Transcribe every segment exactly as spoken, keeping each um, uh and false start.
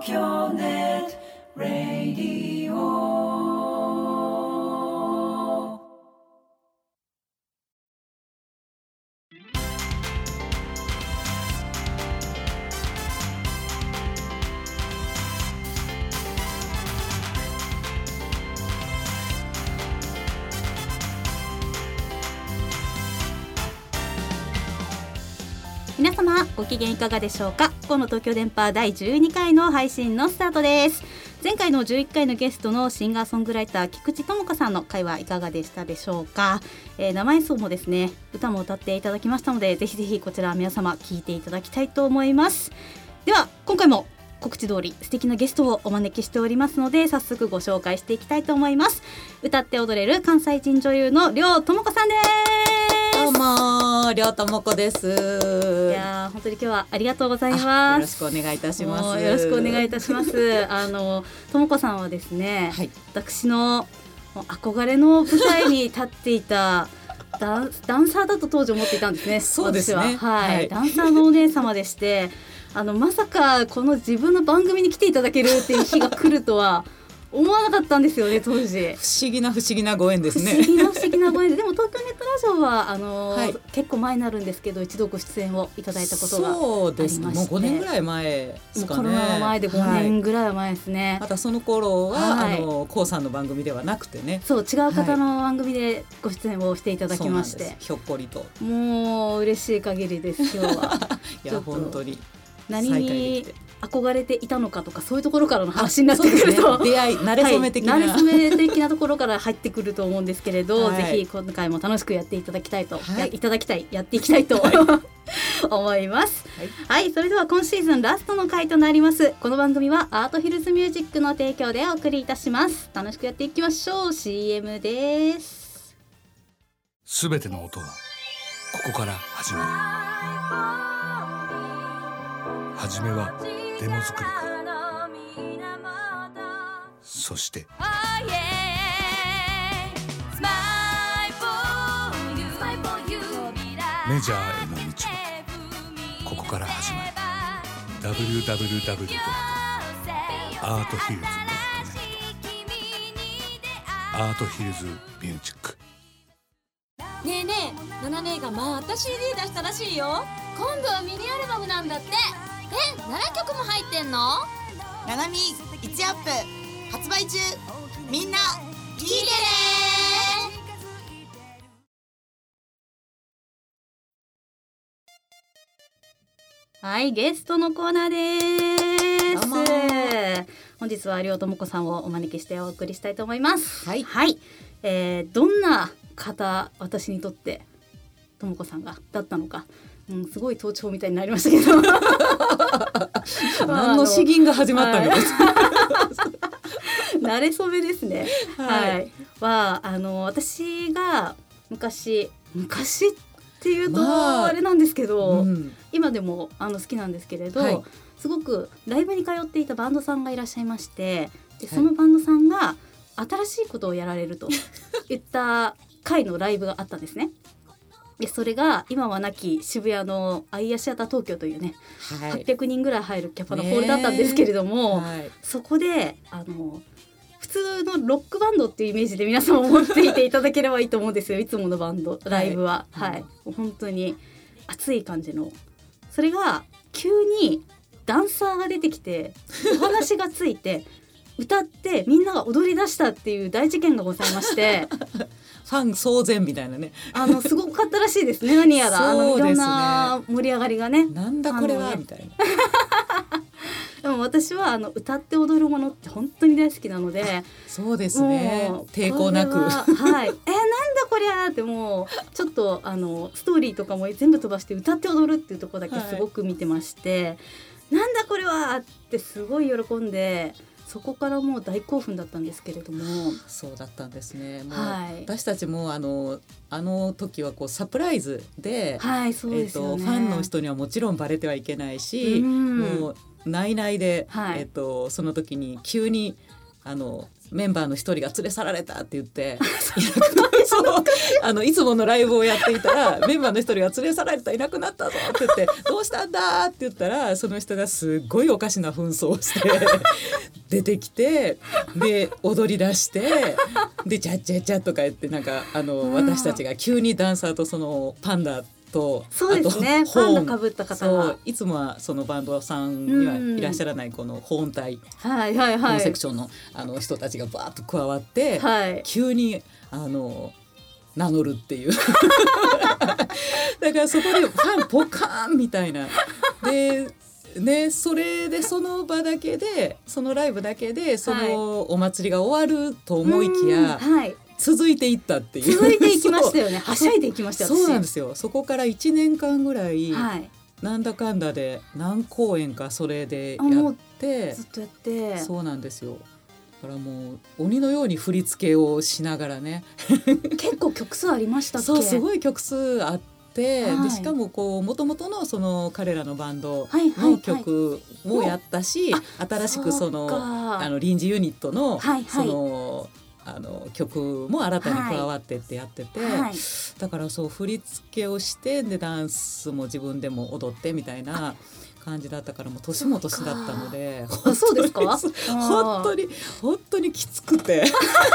京ネットラディオ。 皆様ご機嫌いかがでしょうか。今の東京電波だいじゅうにかいの配信のスタートです。前回のじゅういっかいのゲストのシンガーソングライター菊池智香さんの会はいかがでしたでしょうか。えー、生演奏もですね、歌も歌っていただきましたので、ぜひぜひこちら皆様聞いていただきたいと思います。では今回も告知通り素敵なゲストをお招きしておりますので、早速ご紹介していきたいと思います。歌って踊れる関西人女優の両智子さんです。 どうも両智子です。 いや本当に今日はありがとうございます。 よろしくお願いいたします。 よろしくお願いいたします。あの智子さんはですね、はい、私の憧れの舞台に立っていたダン、ダンサーだと当時思っていたんですね。 そうですね、 私は、はいはい、ダンサーのお姉様でしてあのまさかこの自分の番組に来ていただけるっていう日が来るとは思わなかったんですよね、当時。 不思議な不思議なご縁ですね。 不思議な不思議なご縁で、でも東京ネットラジオはあの、はい、結構前になるんですけど一度ご出演をいただいたことがありまして。 そうですね、もうごねんぐらい前ですかね。 コロナの前でごねんぐらい前ですね、はい、 またその頃は、はい、あのコウさんの番組ではなくてね、 そう違う方の番組でご出演をしていただきまして、はい、 ひょっこりともう嬉しい限りです今日は。 いや本当に何に憧れていたのかとかそういうところからの話になってくると、 ね、出会い慣れ初め的な、 はい、慣れ初め的なところから入ってくると思うんですけれど、はい、ぜひ今回も楽しくやっていただきたいと、はい、やいただきたいやっていきたいと、はい、思います、はいはい、それでは今シーズンラストの回となります。この番組はアートヒルズミュージックの提供でお送りいたします。楽しくやっていきましょう。 シーエム です。 すべての音はここから始まる。はじめはデモ作りから、そしてメジャーへの道はここから始まる。 ダブリューダブリューダブリュー ドット アートヒルズ ドット ネット アートヒルズミュージック。 ねえねえ、ナナ姉がまた シーディー 出したらしいよ。今度はミニアルバムなんだって。え、ななきょくも入ってんの？ ナナミいちアップ発売中。みんな聞いてね。 はい、ゲストのコーナーです。 どうも本日は両智子さんをお招きしてお送りしたいと思います。 はい、 はい、えー、どんな方私にとって智子さんがだったのか、うん、すごい盗聴みたいになりましたけど何の詩吟が始まったのです慣れ初めですね。 はい、 はい、はあの私が昔昔っていうとあれなんですけど、まあうん、今でもあの好きなんですけれど、はい、すごくライブに通っていたバンドさんがいらっしゃいまして、でそのバンドさんが新しいことをやられると言った回のライブがあったんですね。でそれが今はなき渋谷のアイアシアター東京というね、はい、はっぴゃくにんぐらい入るキャパのホールだったんですけれども、はい、そこであの普通のロックバンドっていうイメージで皆さん思っていていただければいいと思うんですよ。いつものバンドライブは、はいはい、本当に熱い感じの、それが急にダンサーが出てきてお話がついて歌ってみんなが踊り出したっていう大事件がございましてファン騒然みたいなね、 あのすごかったらしいですね。何やらあのいろんな盛り上がりがね、 なんだこれは、ね、みたいなでも私はあの歌って踊るものって本当に大好きなので、 そうですね、抵抗なくはい、えー、なんだこりゃーって、もうちょっとあのストーリーとかも全部飛ばして歌って踊るっていうところだけすごく見てまして、はい、なんだこれはってすごい喜んで、そこからもう大興奮だったんですけれども。 そうだったんですね。もう、 はい、 私たちもあのあの時はこうサプライズで、 はいそうですよね、 えーと、ファンの人にはもちろんバレてはいけないし、うん、もう内々で、はい、えーと、その時に急にあのメンバーの一人が連れ去られたって言ってそうあのいつものライブをやっていたらメンバーの一人が連れ去られたいなくなったぞって言ってどうしたんだって言ったらその人がすっごいおかしな紛争をして出てきてで踊り出してでチャッチャッチャとか言ってなんかあの、うん、私たちが急にダンサーとそのパンダとそうですねパンダかぶった方がいつもはそのバンドさんにはいらっしゃらないこのホーン隊、 はいはいはい、 ホーンセクション の, あの人たちがバーッと加わって、はい、急にあの名乗るっていうだからそこでファンポカーンみたいなでね、それでその場だけでそのライブだけでそのお祭りが終わると思いきや、はい、続いていったっていう続いていきましたよねはしゃいでいきましたよそうなんですよそこからいちねんかんぐらい、はい、なんだかんだで何公演かそれでやってずっとやってそうなんですよだからもう鬼のように振り付けをしながらね結構曲数ありましたっけそうすごい曲数あってでしかもこう元々のその彼らのバンドの曲もやったし、はいはいはい、新しくそのあの臨時ユニットのそのあの曲も新たに加わってってやってて、はいはい、だからそう振り付けをしてでダンスも自分でも踊ってみたいな感じだったからもう年も年だったのであそうですか本当に本当にきつくて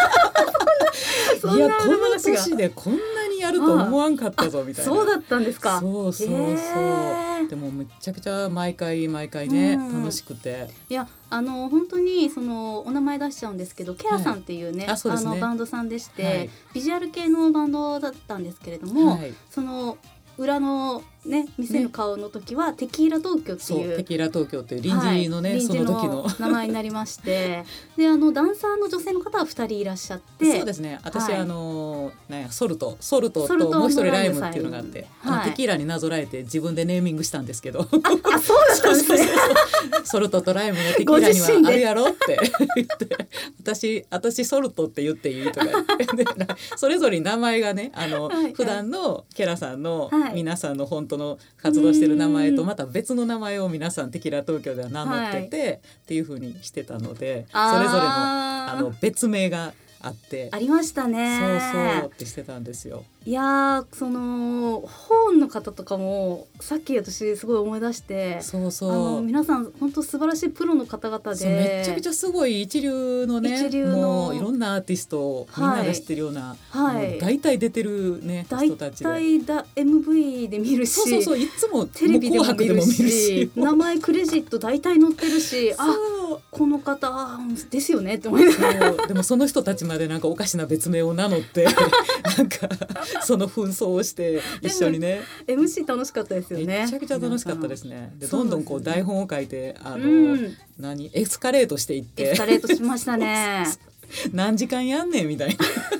いやこの年でこんなにやると思わんかったぞみたいなそうだったんですかそうそうそうでもめちゃくちゃ毎回毎回ね、うん、楽しくていやあの本当にそのお名前出しちゃうんですけどケラさんっていうね、はい、あそうですねあのバンドさんでして、はい、ビジュアル系のバンドだったんですけれども、はい、その裏のね店の顔の時は、ね、テキーラ東京っていうテキーラ東京っていう臨時のね、はい、その時の名前になりましてであのダンサーの女性の方はふたりいらっしゃってそうですね私、はい、あのなんやソルトソルトともう一人ライムっていうのがあって、はい、あのテキーラになぞらえて自分でネーミングしたんですけどああそうだったんですねソルトとライムのテキーラにはあるやろって言って私私ソルトって言っていいとか言ってそれぞれ名前がねあの、はいはい、普段のケラさんの皆さんの本当の活動してる名前とまた別の名前を皆さんテキーラ東京では名乗ってて、はい、っていう風にしてたのでそれぞれのあの別名があってありましたねそうそうってしてたんですよいやそのホーンの方とかもさっき私すごい思い出してそうそうあの皆さん本当素晴らしいプロの方々でめちゃくちゃすごい一流のね一流のもういろんなアーティストをみんなが知ってるような、はい、もう大体出てる、ね、人たちで大体だ エムブイ で見るしそうそうそういつもテレビでも見るし名前クレジット大体載ってるしあこの方ですよねって思いながらでもその人たちまでなんかおかしな別名を名乗ってなんかその紛争をして一緒にねエムシー 楽しかったですよねめちゃくちゃ楽しかったですねでどんどんこう台本を書いてあの、うん、何エスカレートしていってエスカレートしましたね何時間やんねんみたいな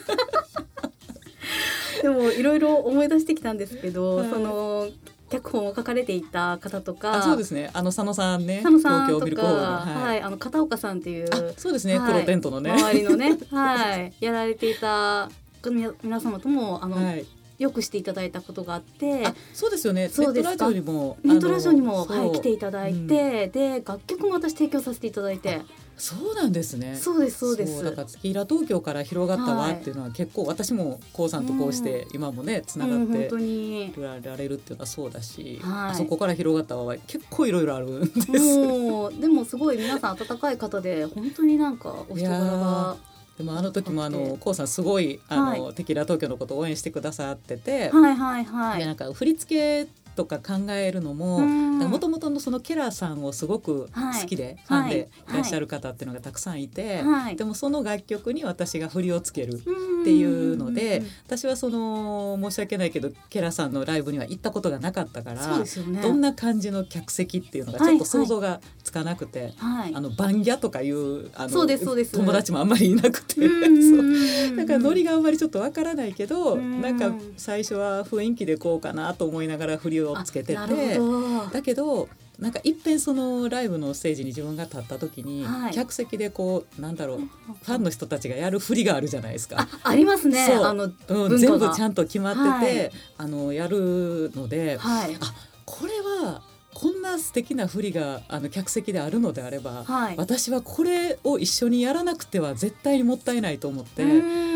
でもいろいろ思い出してきたんですけど、はい、その脚本を書かれていた方とかあそうですねあの佐野さんね佐野さんとか東京ミルクホールの、 はいはい、あの片岡さんっていうあそうですね、はい、プロテントのね周りのね、はい、やられていた皆様ともあの、はい、よくしていただいたことがあってあそうですよねネットラジオにもネットラジオにも、はい、来ていただいて、うん、で楽曲も私提供させていただいてそうなんですねそうですそうですそうだからテキーラ東京から広がったわっていうのは結構、はい、私もこうさんとこうして今もねつながってられるっていうのはそうだし、うん、あそこから広がったわは結構いろいろあるんですもうでもすごい皆さん温かい方で本当になんかお人柄がでもあの時もあのこうさんすごいあの、はい、テキーラ東京のことを応援してくださってて、 はいはいはい、 でなんか振り付けとか考えるのももともとのそのケラーさんをすごく好きで、はい、ファンでいらっしゃる方っていうのがたくさんいて、はい、でもその楽曲に私が振りをつけるっていうので私はその申し訳ないけどケラーさんのライブには行ったことがなかったから、そうですよね、どんな感じの客席っていうのがちょっと想像がつかなくて、はいはい、あのバンギャとかいうあのそうですそうです友達もあんまりいなくてそうだからノリがあんまりちょっとわからないけどなんか最初は雰囲気でこうかなと思いながら振りをつけててだけどなんかいっぺんそのライブのステージに自分が立った時に、はい、客席でこうなんだろうファンの人たちがやる振りがあるじゃないですかあ, ありますねあの、うん、全部ちゃんと決まってて、はい、あのやるので、はい、あこれはこんな素敵な振りがあの客席であるのであれば、はい、私はこれを一緒にやらなくては絶対にもったいないと思って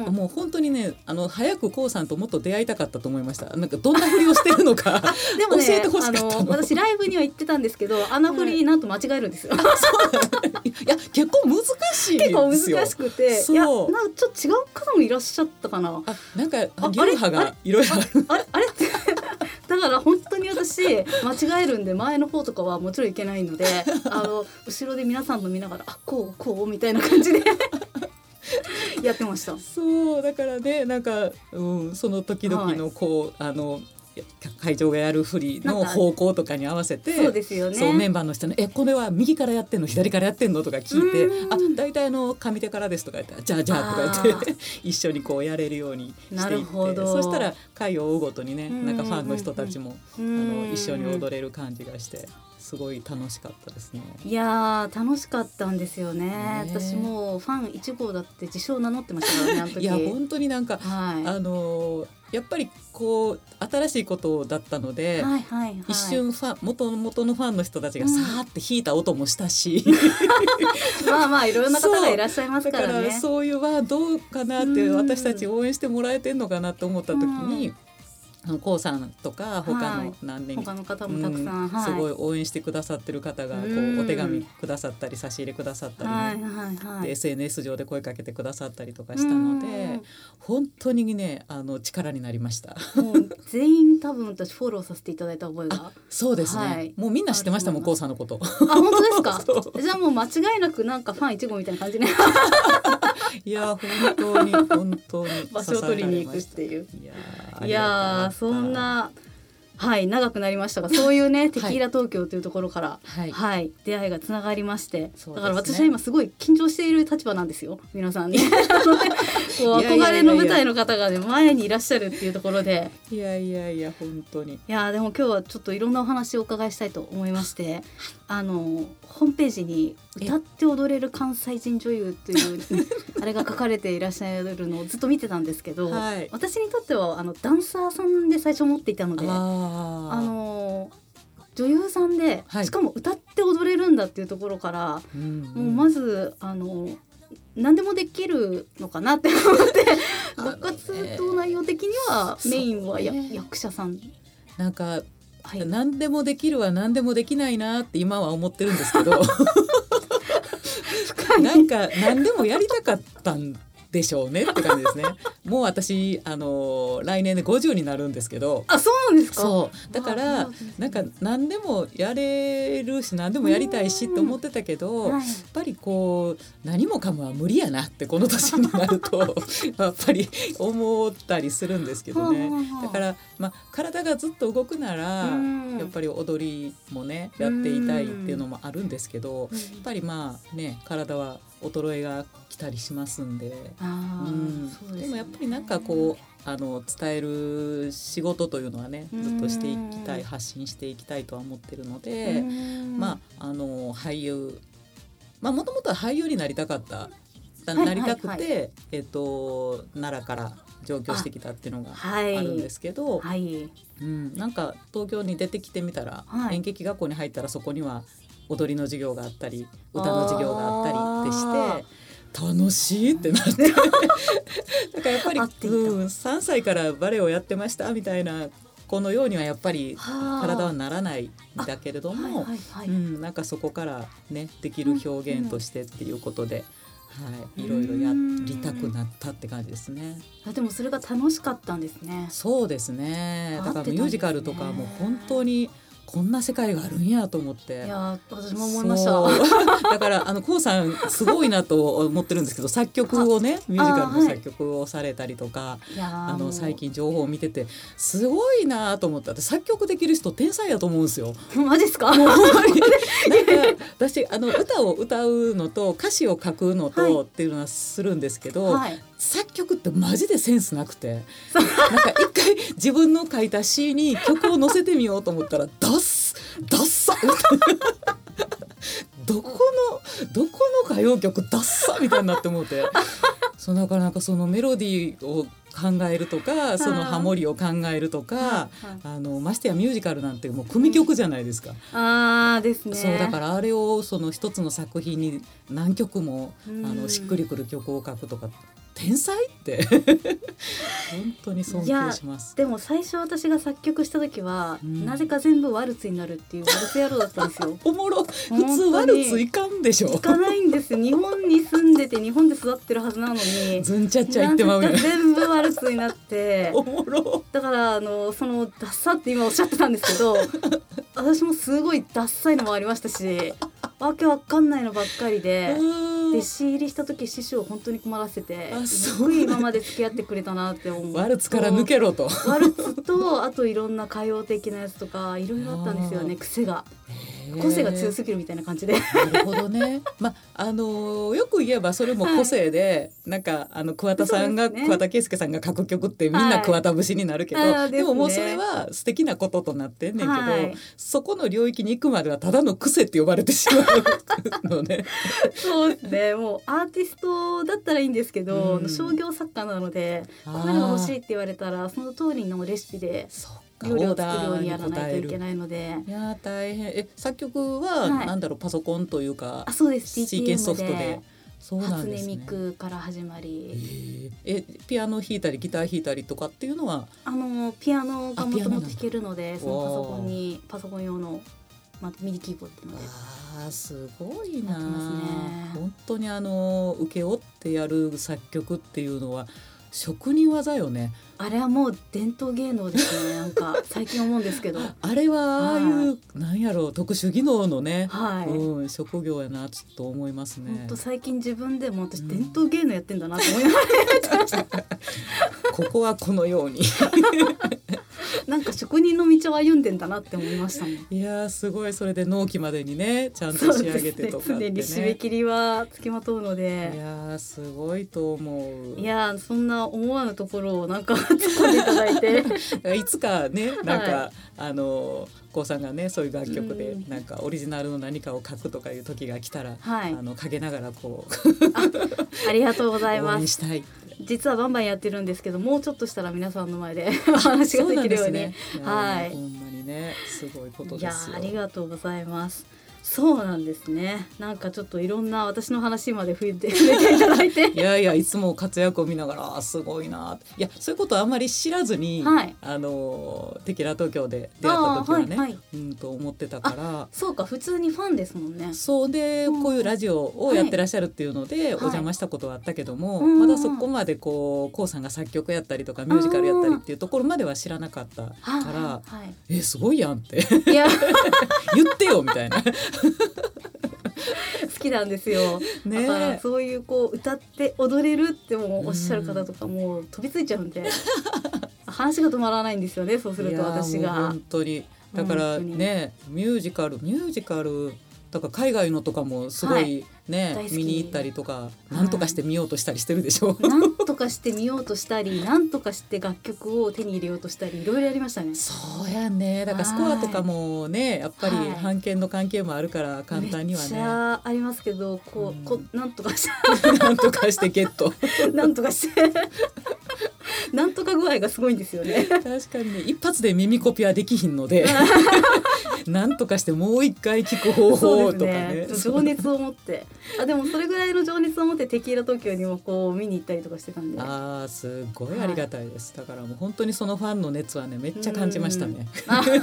うん、もう本当にねあの早く KOO さんともっと出会いたかったと思いました。なんかどんなふりをしてるのかでも、ね、 教えてほしかったの。 あの私ライブには行ってたんですけどあのふりなんと間違えるんですよ、 はい、そういや結構難しいですよ。 結構難しくていやなんかちょっと違う方もいらっしゃったかな。 あなんか流派がいろいろあるあれあれってだから本当に私間違えるんで前の方とかはもちろんいけないのであの後ろで皆さんの見ながらあこうこうみたいな感じでやってました。 そうだからねなんか、うん、その時々のこう、はい、あの会場がやる振りの方向とかに合わせてそうですよね。 そうメンバーの人にえこれは右からやってんの左からやってんのとか聞いてあ大体あの上手からですとか言ってじゃあじゃあとか言って一緒にこうやれるようにしていってそしたら回を追うごとにねなんかファンの人たちもあの一緒に踊れる感じがしてすごい楽しかったですね。 いや楽しかったんですよ ね, ね私もうファンいち号だって自称名乗ってましたからねあの時。 いや本当になんか、はい、あのやっぱりこう新しいことだったので、はいはいはい、一瞬ファン 元, 元のファンの人たちがさーって弾いた音もしたし、 うん、まあまあいろんな方がいらっしゃいますからね。 だからそういうはどうかなって私たち応援してもらえてんのかなと思った時に、KOOさんとか他の何年、 はい、他の方もたくさん、うんはい、 すごい応援してくださってる方がこうお手紙くださったり差し入れくださったり、ねはいはいはい、で エスエヌエス 上で声かけてくださったりとかしたので本当にねあの力になりました。 もう全員多分私フォローさせていただいた覚えがそうですね、はい、もうみんな知ってましたもん KOOさんのこと。 あ本当ですかじゃあもう間違いなくなんかファンいち号みたいな感じねいや本当に本当に場所を取りに行くっていう。いやいやそんなはい長くなりましたがそういうねテキーラ東京というところから、はいはい、出会いがつながりまして、ね、だから私は今すごい緊張している立場なんですよ皆さんねこう憧れの舞台の方が、ね、前にいらっしゃるっていうところでいやいやいや本当にいやでも今日はちょっといろんなお話をお伺いしたいと思いましてあのホームページに歌って踊れる関西人女優というあれが書かれていらっしゃるのをずっと見てたんですけど、はい、私にとってはあのダンサーさんで最初思っていたのでああの女優さんで、はい、しかも歌って踊れるんだっていうところから、うんうん、もうまずあの何でもできるのかなって思って部活動内容的にはメインはや、ね、役者さんなんか、はい、何でもできるは何でもできないなって今は思ってるんですけどなんか何でもやりたかったんでしょうねって感じですね。もう私あの来年でごじゅうになるんですけどあそうなんですか。 そうだからなんか何でもやれるし何でもやりたいしって思ってたけど、はい、やっぱりこう何もかもは無理やなってこの年になるとやっぱり思ったりするんですけどね。だから、まあ、体がずっと動くならやっぱり踊りもねやっていたいっていうのもあるんですけどやっぱりまあね体は衰えが来たりしますんで、あ、うんそうですね、でもやっぱりなんかこうあの伝える仕事というのはねずっとしていきたい発信していきたいとは思ってるのでまああの俳優まあもともとは俳優になりたかったなりたくて、はいはいはい、えっと奈良から上京してきたっていうのがあるんですけど、はいはいうん、なんか東京に出てきてみたら、はい、演劇学校に入ったらそこには踊りの授業があったり歌の授業があったりってして楽しいってなってだからやっぱり、うん、さんさいからバレエをやってましたみたいな子のようにはやっぱり体はならないんだけれども、はいはいはいうん、なんかそこからねできる表現としてっていうことで、はい、いろいろやりたくなったって感じですね。 あでもそれが楽しかったんですね。 そうですね。だからミュージカルとかも本当にこんな世界があるんやと思って。いや私も思いましただからあの KOO さんすごいなと思ってるんですけど作曲をねミュージカルの作曲をされたりとか あ, あの最近情報を見ててすごいなと思った作曲できる人天才やと思うんですよ。 マジですか。 もうなんか私あの歌を歌うのと歌詞を書くのとっていうのはするんですけど、はい、作曲ってマジでセンスなくてなんか一回自分の書いた詩に曲を載せてみようと思ったらダッダッサどこのどこの歌謡曲ダッサみたいになって思ってそうだからなんかそのメロディーを考えるとかそのハモリを考えるとかあのましてやミュージカルなんてもう組曲じゃないですか、 うん、あーですね。 そうだからあれをその一つの作品に何曲もあのしっくりくる曲を書くとか天才って本当に尊敬します。 でも最初私が作曲した時は、うん、なぜか全部ワルツになるっていうワルツ野郎だったんですよおもろ。普通ワルツいかんでしょ。 いかないんです。日本に住んでて日本で育ってるはずなのにずんちゃっちゃ言ってまうね。 全部ワルツになっておもろ。 だからあのそのダッサって今おっしゃってたんですけど私もすごいダッサいのもありましたしわけわかんないのばっかりで弟子入りした時師匠本当に困らせてすごい今まで付き合ってくれたなって思う。 ワルツから抜けろと。 ワルツとあといろんな歌謡的なやつとかいろいろあったんですよね。癖が個性が強すぎるみたいな感じで。 なるほどね。まあのよく言えばそれも個性で、はい、なんかあの桑田さんが、ね、桑田佳祐さんが書く曲ってみんな桑田節になるけど、はい、でももうそれは素敵なこととなってんねんけど、はい、そこの領域に行くまではただの癖って呼ばれてしまうのね。 そうですね。もうアーティストだったらいいんですけど、うん、商業作家なのでこういうのが欲しいって言われたらその通りのレシピで料理を作るようにやらないといけないので。 いや大変。え作曲はなんだろう、はい、パソコンというかあそうですシーケンスソフトで。そうなんですね。 初音ミクから始まり、 ええピアノ弾いたりギター弾いたりとかっていうのはあのピアノがもともと弾けるのでそのパソコンにパソコン用の、まあ、ミディキーボードのであすごいな、 ね、 本当にあの請け負ってやる作曲っていうのは職人技よね。 あれはもう伝統芸能ですね。なんか最近思うんですけどあれはああいう、はい、なんやろう特殊技能のね、 はいうん、職業やなちょっと思いますね。 本当最近自分でも私伝統芸能やってんだなと思いながら、うん、 ここはこのようになんか職人の道を歩んでんだなって思いましたもん。 いやすごい。それで納期までにねちゃんと仕上げてとかってね、 常に締め切りはつきまとうので。 いやすごいと思う。 いやそんな思わぬところをなんか突っ込んでいただいていつかねなんか、はい、あのこうさんがねそういう楽曲でなんかオリジナルの何かを書くとかいう時が来たら、はい、あの陰ながらこうあ, ありがとうございます。 応援したい。 実はバンバンやってるんですけどもうちょっとしたら皆さんの前でお話ができるように。 ね、はい。ほんまにねすごいことですよ。 いやありがとうございます。そうなんですね。なんかちょっといろんな私の話まで触れて触れていただいていやいやいつも活躍を見ながらすごいな。いやそういうことはあんまり知らずに、はい、あのテキラ東京で出会った時はね、はいはい、うんと思ってたから。 そうか普通にファンですもんね。 そうで、うん、こういうラジオをやってらっしゃるっていうので、はい、お邪魔したことはあったけども、はい、まだそこまでこうこうさんが作曲やったりとかミュージカルやったりっていうところまでは知らなかったから、はい、えすごいやんっていや言ってよみたいな好きなんですよ、ね、だからそういうこう歌って踊れるってもおっしゃる方とかもう飛びついちゃうんで話が止まらないんですよね。そうすると私が本当にだからねミュージカルミュージカルだから海外のとかもすごいね、はい、見に行ったりとかなんとかして見ようとしたりしてるでしょ、 はい、なんとかして見ようとしたりなんとかして楽曲を手に入れようとしたりいろいろやりましたね。 そうやね。だからスコアとかもねやっぱり版権の関係もあるから簡単にはね、 めっちゃありますけどこう、うん、こなんとかしてなんとかしてゲットなんとかしてなんとか具合がすごいんですよね。 確かにね一発で耳コピはできひんのでなんとかしてもう一回聞く方法とかね。 情熱を持ってあでもそれぐらいの情熱を持ってテキーラ東京にもこう見に行ったりとかしてたんで。 あーすごいありがたいです、はい、だからもう本当にそのファンの熱はねめっちゃ感じましたね。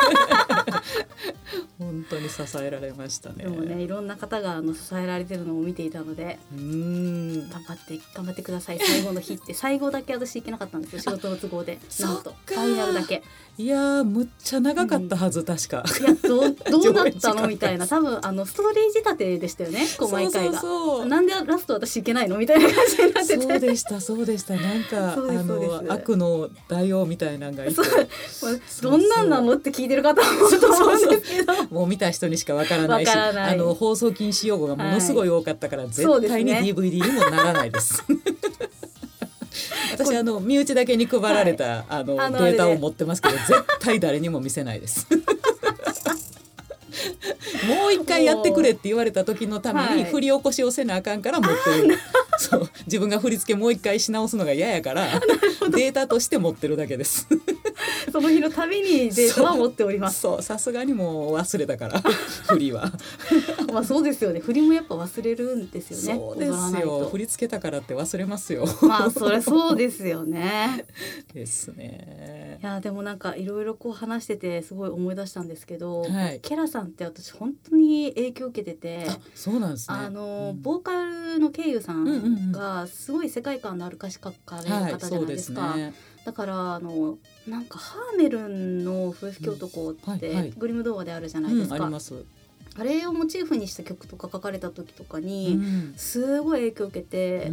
本当に支えられましたね。 でもねいろんな方があの支えられてるのを見ていたのでうーん頑張って頑張ってください。最後の日って最後だけ私行けなかったんですよ仕事の都合で。なんとファイナルだけ。 いやーむっちゃ長かったはず、うん、確かいや ど, どうなったのみたいな多分あのストーリー仕立てでしたよねこう毎回が。そうそうそうなんでラスト私行けないのみたいな感じになってて。 そうでしたそうでしたなんかあの悪の大王みたいなのがいてどんなんなのって聞いてる方もと思うんですけどもう見た人にしかわからないしないあの放送禁止用語がものすごい多かったから、はい、絶対に ディーブイディー にもならないです。私あの身内だけに配られた、はい、あのあのデータを持ってますけど絶対誰にも見せないです。もう一回やってくれって言われた時のために振り起こしをせなあかんから持ってる。 そう自分が振り付けもう一回し直すのが嫌やからデータとして持ってるだけですその日のたびにデータは持っております。 そうさすがにもう忘れたから振りはまあそうですよね。振りもやっぱ忘れるんですよね。 そうですよ。振り付けたからって忘れますよ。 まあそれそうですよねですね。 いやでもなんかいろいろこう話しててすごい思い出したんですけど、 はい、 ケラさんって私本当に影響を受けてて、 あそうなんですね。 あの、うん、ボーカルのケイユさんがすごい世界観のある歌詞書かれる方じゃないですか、はい、そうですね。だからあのなんかハーメルンの笛吹き男ってグリム童話であるじゃないですか、 うんはいはいうん、あります。 あれをモチーフにした曲とか書かれた時とかにすごい影響を受けて、うん、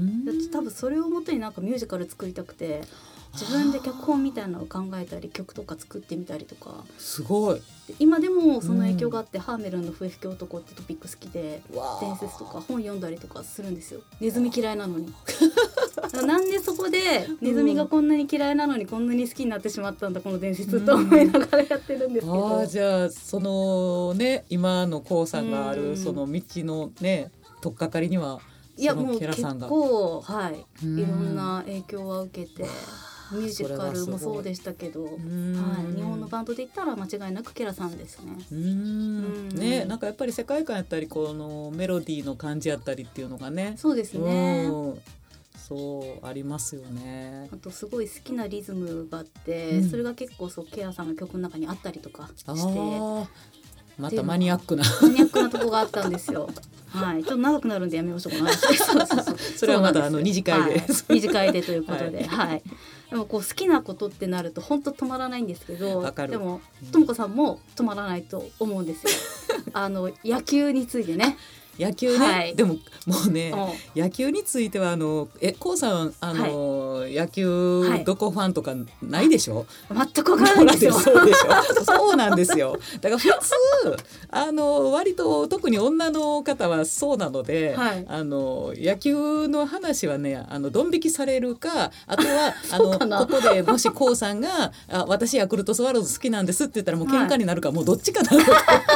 多分それをもとになんかミュージカル作りたくて自分で脚本みたいなのを考えたり曲とか作ってみたりとかすごい今でもその影響があって、うん、ハーメルンの笛吹き男ってトピック好きで伝説とか本読んだりとかするんですよ。ネズミ嫌いなのになんでそこでネズミがこんなに嫌いなのにこんなに好きになってしまったんだこの伝説と思いながらやってるんですけど、 うん、あじゃあそのね今のコウさんがあるその道のね取っかかりにはいやもう結構はいいろんな影響は受けてミュージカルもそうでしたけど、はい、日本のバンドで言ったら間違いなくケラさんですね。 うーんね、なんかやっぱり世界観やったりこのメロディーの感じやったりっていうのがねそうですねそうありますよね。 あとすごい好きなリズムがあって、うん、それが結構そうケラさんの曲の中にあったりとかしてあまたマニアックなマニアックなとこがあったんですよはい、ちょっと長くなるんでやめましょうかなそうそうそうそれはまたあの二次会で、はい、 二次会でということで、はいはい、でもこう好きなことってなると本当止まらないんですけどでもともこさんも止まらないと思うんですよあの野球についてね野球ね、はい、でももうね野球についてはあのえこうさんあの、はい、野球どこファンとかないでしょ、 はい、全く分からないんですよそうでしょそうなんですよだから普通あの割と特に女の方はそうなので、はい、あの野球の話はねあのドン引きされるかあとはあのここでもしこうさんがあ私ヤクルトスワローズ好きなんですって言ったらもう喧嘩になるか、はい、もうどっちかなのか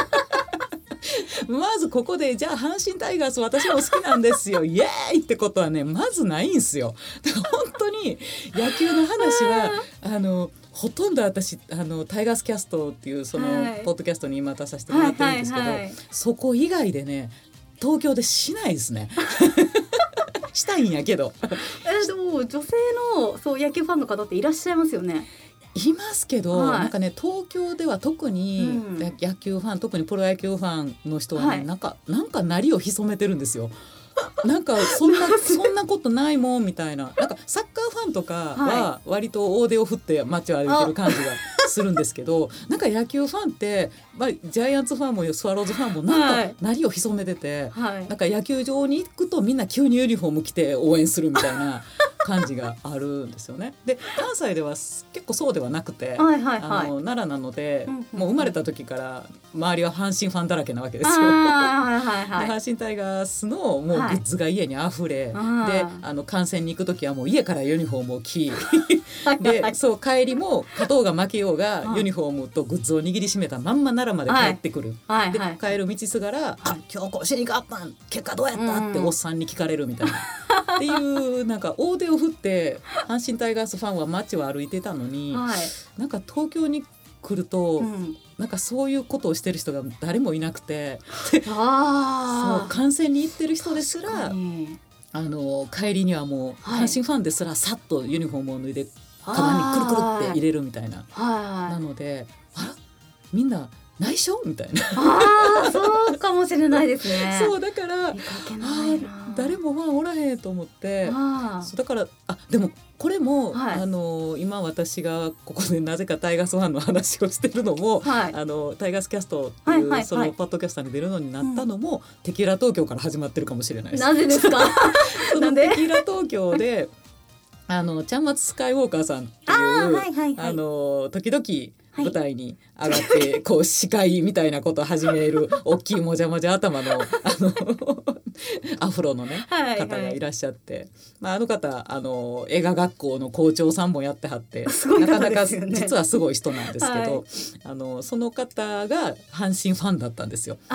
まずここでじゃあ阪神タイガース私も好きなんですよイエーイってことはねまずないんすよ。だから本当に野球の話はあのほとんど私あのタイガースキャストっていうその、はい、ポッドキャストに今出させてもらってるんですけど、はいはいはい、そこ以外でね東京でしないですねしたいんやけどえでも女性のそう野球ファンの方っていらっしゃいますよね。 いますけど、はい、なんかね東京では特に野球ファン、うん、特にプロ野球ファンの人はね、はい、なんかなんかなりを潜めてるんですよなんかそんなそんなことないもんみたいななんかサッカーファンとかは割と大手を振って街を歩いてる感じがするんですけどなんか野球ファンって、まあ、ジャイアンツファンもスワローズファンもなんかなりを潜めてて、はい、なんか野球場に行くとみんな急にユニフォーム着て応援するみたいな感じがあるんですよね。で関西では結構そうではなくて、はいはいはい、あの奈良なので、うんうんうん、もう生まれた時から周りは阪神ファンだらけなわけですよ。はいはいはい、で阪神タイガースのもうグッズが家にあふれ、はい、であの観戦に行く時はもう家からユニフォームを着でそう帰りも勝とうが負けようがユニフォームとグッズを握りしめたまんま奈良まで帰ってくる、はいはいはい、で帰る道すがら、はい、今日甲子園に勝ったん結果どうやった、うん、っておっさんに聞かれるみたいなっていうなんか大手を振って阪神タイガースファンは街を歩いてたのに、はい、なんか東京に来ると、うん、なんかそういうことをしてる人が誰もいなくてあそう観戦に行ってる人ですらあの帰りにはもう阪神ファンですらさっとユニフォームを脱いでカバンにくるくるって入れるみたいな、はい、なのであらみんな内緒みたいなあそうかもしれないですねそうだから見かけないな誰もファンおらへんと思ってそうだからあでもこれも、はい、あの今私がここでなぜかタイガースファンの話をしてるのも、はい、あのタイガースキャストっていう、はいはいはい、そのポッドキャスターに出るのになったのも、うん、テキーラ東京から始まってるかもしれないです。 なぜですかそのテキーラ東京であのちゃんまつスカイウォーカーさんっていうあ、はいはいはい、あの時々舞台に上がって、はい、こう司会みたいなことを始める大きいもじゃもじゃ頭のあのアフロのね、はいはい、方がいらっしゃって、まあ、あの方あの映画学校の校長さんもやってはってなかなか実はすごい人なんですけど、はい、あのその方が阪神ファンだったんですよ。 あ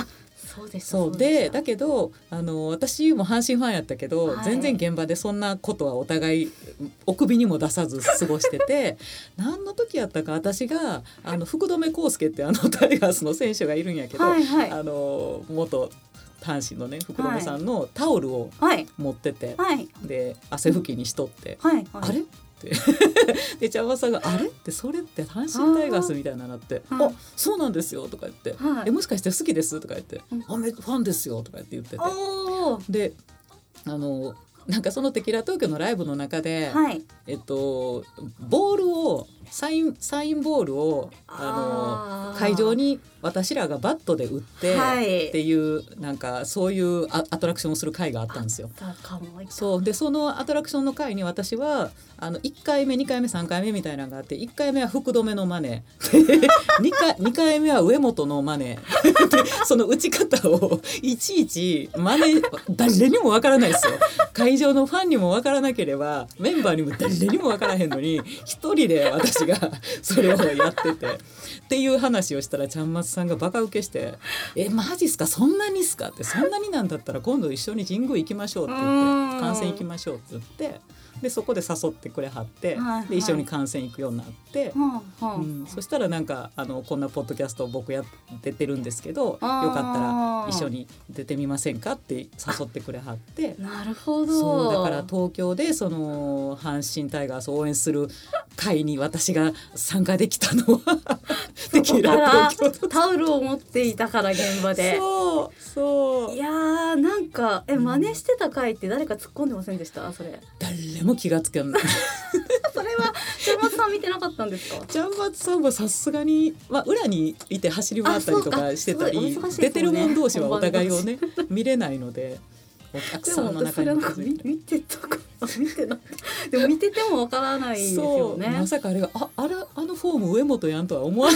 そうですそうでだけどあの私も阪神ファンやったけど、はい、全然現場でそんなことはお互いお首にも出さず過ごしてて何の時やったか私があの福留孝介ってあのタイガースの選手がいるんやけど、はいはい、あの元阪神のね福留さんのタオルを持ってて、はい、で汗拭きにしとって、はいはい、あれで茶葉さんがあれってそれって阪神タイガースみたいなのってあ、あそうなんですよとか言って、はい、えもしかして好きですとか言って、うん、あめファンですよとか言って言っててであのなんかそのテキラ東京のライブの中で、はい、えっとボールをサイン、サインボールをあの会場に私らがバットで打ってっていう、はい、なんかそういうアトラクションをする会があったんですよ。そうでそのアトラクションの会に私はあのいっかいめにかいめさんかいめみたいなのがあっていっかいめは福留のマネ 2, 回にかいめは上本のマネその打ち方をいちいちマネ誰にもわからないですよ。会場のファンにもわからなければメンバーにも誰にもわからへんのに一人で私がそれをやっててっていう話をしたらちゃんまつさんがバカ受けしてえマジっすかそんなにっすかってそんなになんだったら今度一緒に神宮行きましょうって言って観戦行きましょうって言ってでそこで誘ってくれはって、はいはい、で一緒に観戦行くようになって、はいはいうん、そしたらなんかあのこんなポッドキャスト僕やっててるんですけどよかったら一緒に出てみませんかって誘ってくれはってなるほどそうだから東京でその阪神タイガースを応援する会に私が参加できたのはそこからタオルを持っていたから現場でそうそういやーなんかえ真似してた会って誰か突っ込んでませんでしたそれ誰も気がつかないそれはちゃんまつさん見てなかったんですか？ ちゃんまつさんはさすがに、まあ、裏にいて走り回ったりとかしてたり、ね、出てる者同士はお互いをね見れないのでお客さんの中に見てたか見てなでも見ててもわからないですよね。 まさかあれが あ, あ, らあのフォーム上本やんとは思わない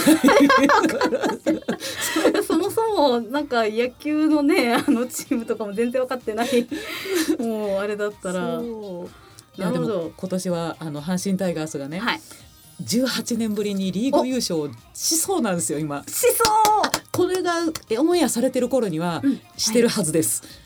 そもそもなんか野球のねあのチームとかも全然分かってないもうあれだったらそういやでも今年はあの阪神タイガースがね、はい、じゅうはちねんぶりにリーグ優勝しそうなんですよ今しそうこれがオンエアされてる頃にはしてるはずです、うんはい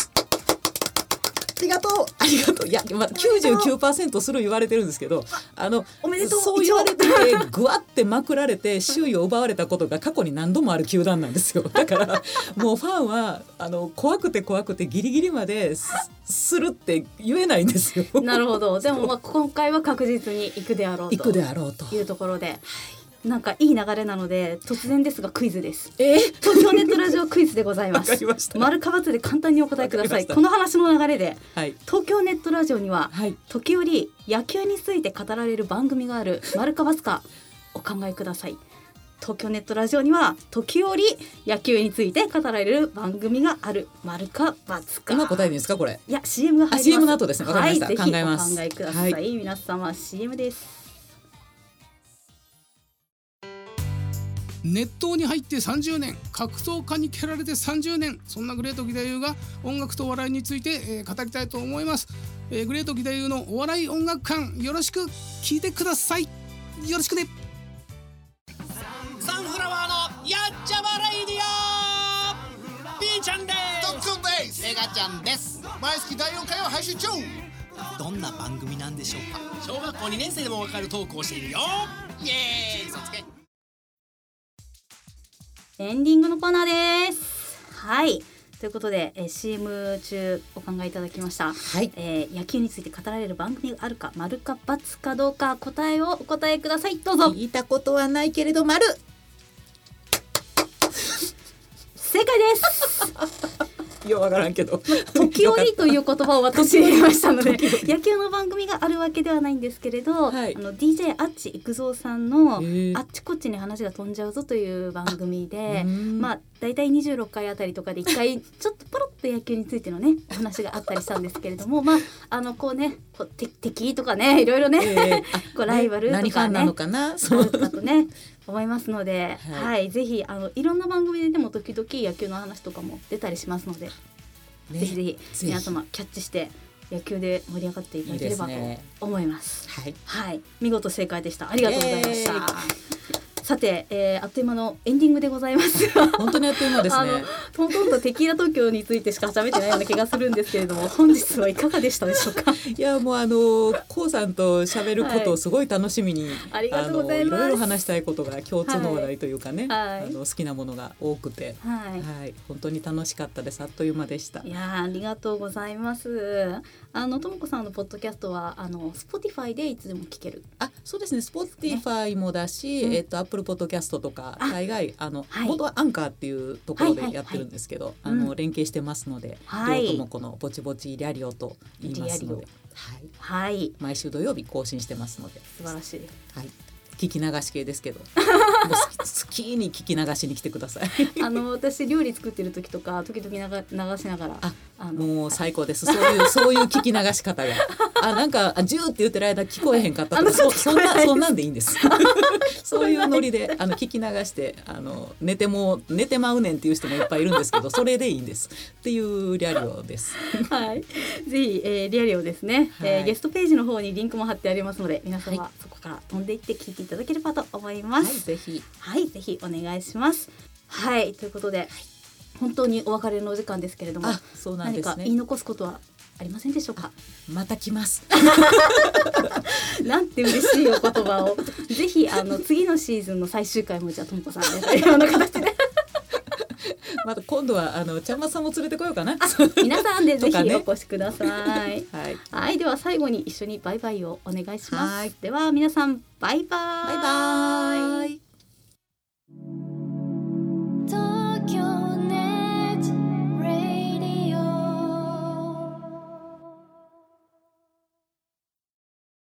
ありがとうありがとういや、まあ、きゅうじゅうきゅうパーセントする言われてるんですけどあのおめでとうそう言われててぐわってまくられて首位を奪われたことが過去に何度もある球団なんですよだからもうファンはあの怖くて怖くてギリギリまですするって言えないんですよなるほどでもまあ今回は確実に行くであろうと行くであろうというところでなんかいい流れなので突然ですがクイズです、えー、東京ネットラジオクイズでございます丸か×で簡単にお答えくださいこの話の流れで、はい、東京ネットラジオには、はい、時折野球について語られる番組がある丸か×かお考えください東京ネットラジオには時折野球について語られる番組がある丸か×か今答えですかこれいや シーエム が入りますシーエム の後ですねわかりました、 はい、 考えますぜひお考えください、はい、皆様 シーエム です熱湯に入ってさんじゅうねん格闘家に蹴られてさんじゅうねんそんなグレート義太夫が音楽とお笑いについて、えー、語りたいと思います、えー、グレート義太夫のお笑い音楽館よろしく聞いてくださいよろしくねサンフラワーのやっちゃまレイディオ B ちゃんですトックンですメガちゃんです毎月だいよんかいを配信中どんな番組なんでしょうか小学校にねん生でもわかるトークをしているよイエーイ嘘つけエンディングのコーナーです。はいということで、えー、シーエム 中お考えいただきました、はいえー、野球について語られる番組があるか丸か×かどうか答えをお答えくださいどうぞ聞いたことはないけれど丸正解ですいやわからんけど時折という言葉を私入れましたので野球の番組があるわけではないんですけれど、はい、あの ディージェー あっち育三さんのあっちこっちに話が飛んじゃうぞという番組でまあだいたいにじゅうろっかいあたりとかでいっかいちょっとポロッと野球についてのねお話があったりしたんですけれどもまああのこうねこう敵とかねいろいろね、えー、こうライバルとかね何ファンなのかなそうかとね思いますので、はいはい、ぜひあのいろんな番組ででも時々野球の話とかも出たりしますので、ね、ぜひぜひ皆様キャッチして野球で盛り上がっていただければと思います。 いいですね、 はい、はい、見事正解でした。ありがとうございました。 さて、えー、あっという間のエンディングでございます本当にあっという間ですね。あのほとんどテキーラ東京についてしか喋ってないような気がするんですけれども本日はいかがでしたでしょうか。 いやもうあのこうさんと喋ることをすごい楽しみに、はい、 ありがとうございます。 いろいろ話したいことが共通の話題というかね、 はい、 あの好きなものが多くて、 はいはい、本当に楽しかったです。あっという間でした。 いやありがとうございます。あのともこさんのポッドキャストはあの Spotify でいつでも聞ける。 あ、そうですね。Spotify もだし、ね、えっと Apple Podcast とか大概あの、はい、元はアンカーっていうところでやってるんですけど、はいはいはい、あの連携してますので、はい、両ともこのぼちぼちリャリオと言いますので、はいはい、 毎週土曜日更新してますので素晴らしい。 はい。聞き流し系ですけどもう好きに聞き流しに来てくださいあの私料理作ってる時とか時々流流しながらああのもう最高です。そういうそういう聞き流し方があなんかジューって言ってる間聞こえへんかったとか そ, そんなそんなんでいいんですそういうノリであの聞き流してあの寝ても寝てまうねんっていう人もいっぱいいるんですけどそれでいいんですっていうリャリオですはい、ぜひ、えー、リャリオですね、はい、えー、ゲストページの方にリンクも貼ってありますので皆様、はい、そこから飛んでいって聞いていただければと思います。 はい、ぜひはいぜひお願いします。はいということで、はい、本当にお別れのお時間ですけれども、 あ、そうなんですね、 何か言い残すことはありませんでしょうか。 また来ますなんて嬉しいお言葉をぜひあの次のシーズンの最終回もじゃあともこさんでいろんな形でまた今度はあのちゃんまさんも連れてこようかな。 皆さんでぜひお越しください、 はいはい、では最後に一緒にバイバイをお願いします。では皆さんバイバイ。 バイバイ。